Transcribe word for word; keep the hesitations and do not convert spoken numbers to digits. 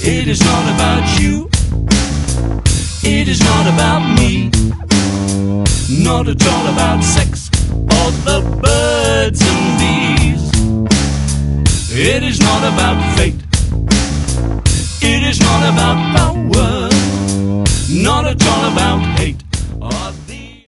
It is not about you. It is not about me. Not at all about sex or the birds and bees. It is not about fate